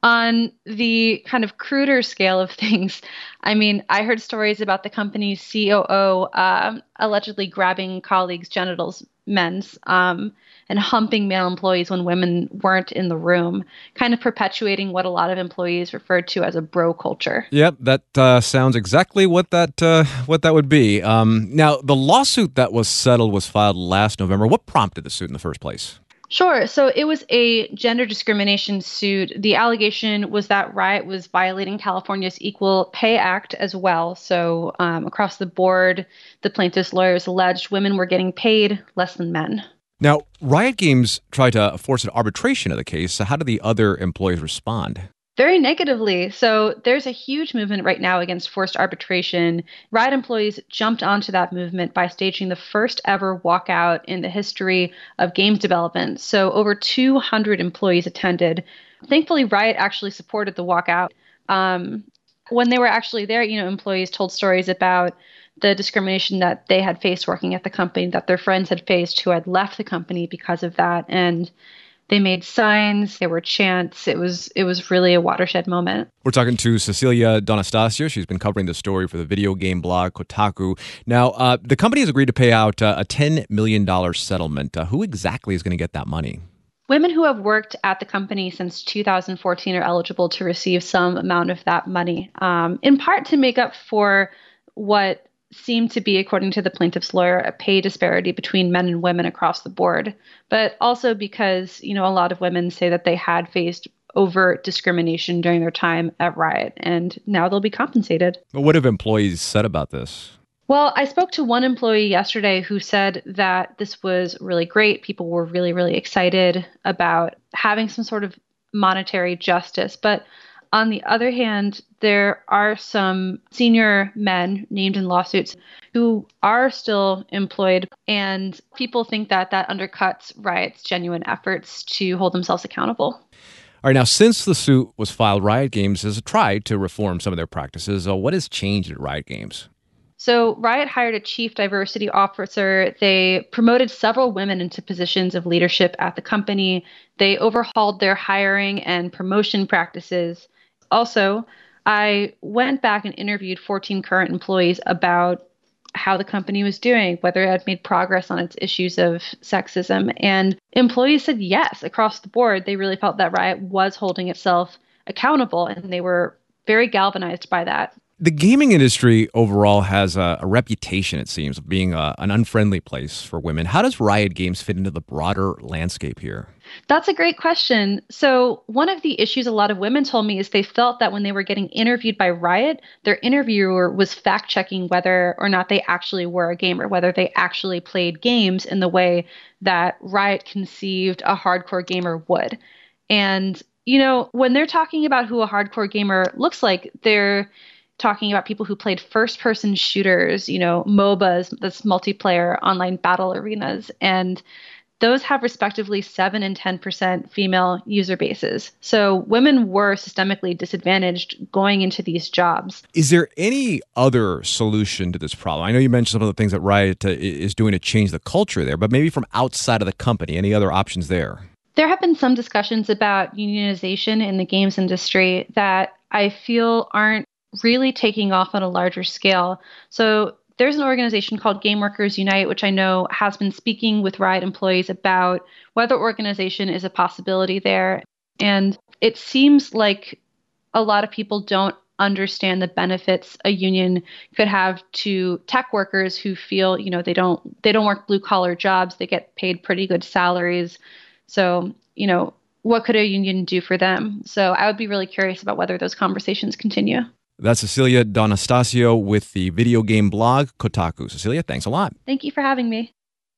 On the kind of cruder scale of things, I mean, I heard stories about the company's C O O uh, allegedly grabbing colleagues' genitals, men's, um, and humping male employees when women weren't in the room, kind of perpetuating what a lot of employees referred to as a bro culture. Yep, that uh, sounds exactly what that uh, what that would be. Um, now, the lawsuit that was settled was filed last November. What prompted the suit in the first place? Sure. So it was a gender discrimination suit. The allegation was that Riot was violating California's Equal Pay Act as well. So um, across the board, the plaintiff's lawyers alleged women were getting paid less than men. Now, Riot Games tried to force an arbitration of the case. So how did the other employees respond? Very negatively. So there's a huge movement right now against forced arbitration. Riot employees jumped onto that movement by staging the first ever walkout in the history of games development. So over two hundred employees attended. Thankfully, Riot actually supported the walkout. Um, when they were actually there, you know, employees told stories about the discrimination that they had faced working at the company, that their friends had faced who had left the company because of that. And they made signs, there were chants. It was it was really a watershed moment. We're talking to Cecilia D'Anastasio. She's been covering this story for the video game blog Kotaku. Now, uh, the company has agreed to pay out uh, a ten million dollars settlement. Uh, who exactly is going to get that money? Women who have worked at the company since two thousand fourteen are eligible to receive some amount of that money, um, in part to make up for what seemed to be, according to the plaintiff's lawyer, a pay disparity between men and women across the board, but also because, you know, a lot of women say that they had faced overt discrimination during their time at Riot, and now they'll be compensated. But what have employees said about this? Well, I spoke to one employee yesterday who said that this was really great. People were really, really excited about having some sort of monetary justice, but on the other hand, there are some senior men named in lawsuits who are still employed, and people think that that undercuts Riot's genuine efforts to hold themselves accountable. All right, now, since the suit was filed, Riot Games has tried to reform some of their practices. Uh, what has changed at Riot Games? So Riot hired a chief diversity officer. They promoted several women into positions of leadership at the company. They overhauled their hiring and promotion practices. Also, I went back and interviewed fourteen current employees about how the company was doing, whether it had made progress on its issues of sexism. And employees said yes, across the board. They really felt that Riot was holding itself accountable, and they were very galvanized by that. The gaming industry overall has a, a reputation, it seems, of being a, an unfriendly place for women. How does Riot Games fit into the broader landscape here? That's a great question. So one of the issues a lot of women told me is they felt that when they were getting interviewed by Riot, their interviewer was fact-checking whether or not they actually were a gamer, whether they actually played games in the way that Riot conceived a hardcore gamer would. And, you know, when they're talking about who a hardcore gamer looks like, they're talking about people who played first-person shooters, you know, M O B As, that's multiplayer online battle arenas, and those have respectively seven and ten percent female user bases. So women were systemically disadvantaged going into these jobs. Is there any other solution to this problem? I know you mentioned some of the things that Riot uh, is doing to change the culture there, but maybe from outside of the company, any other options there? There have been some discussions about unionization in the games industry that I feel aren't really taking off on a larger scale. So there's an organization called Game Workers Unite, which I know has been speaking with Riot employees about whether organization is a possibility there. And it seems like a lot of people don't understand the benefits a union could have to tech workers who feel, you know, they don't they don't work blue collar jobs. They get paid pretty good salaries. So, you know, what could a union do for them? So I would be really curious about whether those conversations continue. That's Cecilia D'Anastasio with the video game blog Kotaku. Cecilia, thanks a lot. Thank you for having me.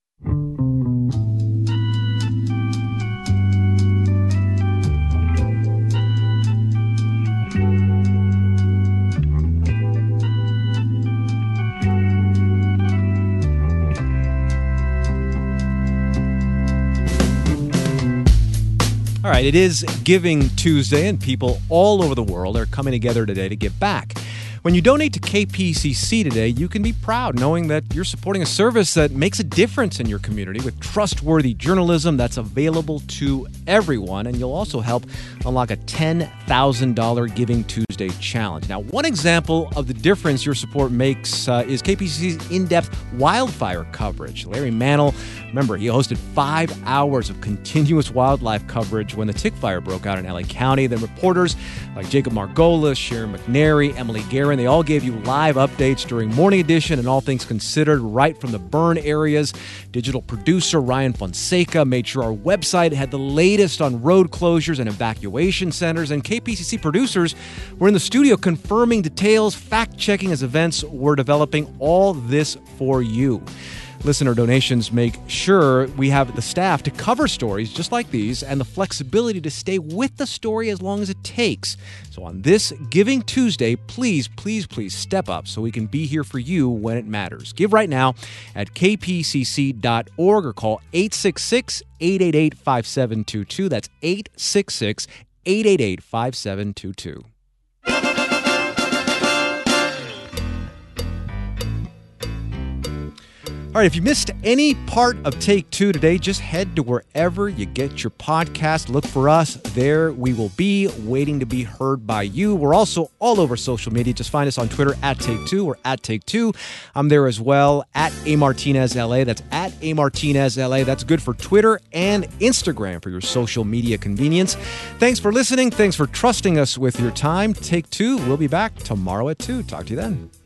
All right, it is Giving Tuesday, and people all over the world are coming together today to give back. When you donate to K P C C today, you can be proud knowing that you're supporting a service that makes a difference in your community with trustworthy journalism that's available to everyone. And you'll also help unlock a ten thousand dollars Giving Tuesday challenge. Now, one example of the difference your support makes uh, is K P C C's in-depth wildfire coverage. Larry Mantle, remember, he hosted five hours of continuous wildlife coverage when the tick fire broke out in L A County. Then reporters like Jacob Margolis, Sharon McNary, Emily Guerin, they all gave you live updates during Morning Edition and All Things Considered right from the burn areas. Digital producer Ryan Fonseca made sure our website had the latest on road closures and evacuation centers. And K P C C producers were in the studio confirming details, fact-checking as events were developing. All this for you. Listener donations make sure we have the staff to cover stories just like these and the flexibility to stay with the story as long as it takes. So on this Giving Tuesday, please, please, please step up so we can be here for you when it matters. Give right now at k p c c dot org or call eight six six, eight eight eight, five seven two two. That's eight six six, eight eight eight, five seven two two. All right, if you missed any part of Take Two today, just head to wherever you get your podcast. Look for us. There we will be, waiting to be heard by you. We're also all over social media. Just find us on Twitter at Take Two or at Take Two. I'm there as well, at A Martinez L A. That's at A Martinez L A. That's good for Twitter and Instagram for your social media convenience. Thanks for listening. Thanks for trusting us with your time. Take Two. We'll be back tomorrow at two. Talk to you then.